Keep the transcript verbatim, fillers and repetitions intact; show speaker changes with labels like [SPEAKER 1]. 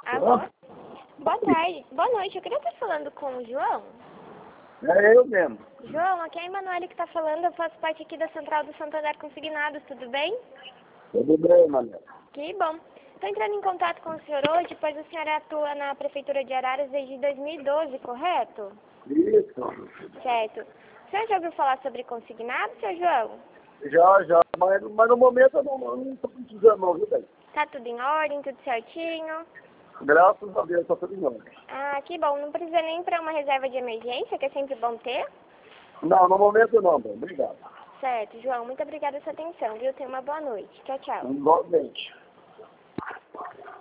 [SPEAKER 1] Alô? Boa tarde. Boa noite. Eu queria estar falando com o João.
[SPEAKER 2] É eu mesmo.
[SPEAKER 1] João, aqui é a Emanuele que está falando. Eu faço parte aqui da Central do Santander Consignados. Tudo bem?
[SPEAKER 2] Tudo bem, Mané.
[SPEAKER 1] Que bom. Estou entrando em contato com o senhor hoje, pois o senhor atua na Prefeitura de Araras desde dois mil e doze, correto?
[SPEAKER 2] Isso.
[SPEAKER 1] Certo. O senhor já ouviu falar sobre consignado, seu João?
[SPEAKER 2] Já, já. Mas, mas no momento eu não estou precisando não, viu, bem?
[SPEAKER 1] Tá tudo em ordem, tudo certinho?
[SPEAKER 2] Graças a Deus, está tudo em ordem.
[SPEAKER 1] Ah, que bom. Não precisa nem para uma reserva de emergência, que é sempre bom ter?
[SPEAKER 2] Não, no momento não, bem. Obrigado.
[SPEAKER 1] Certo, João. Muito obrigada pela sua atenção, viu? Tenha uma boa noite. Tchau, tchau.
[SPEAKER 2] Igualmente.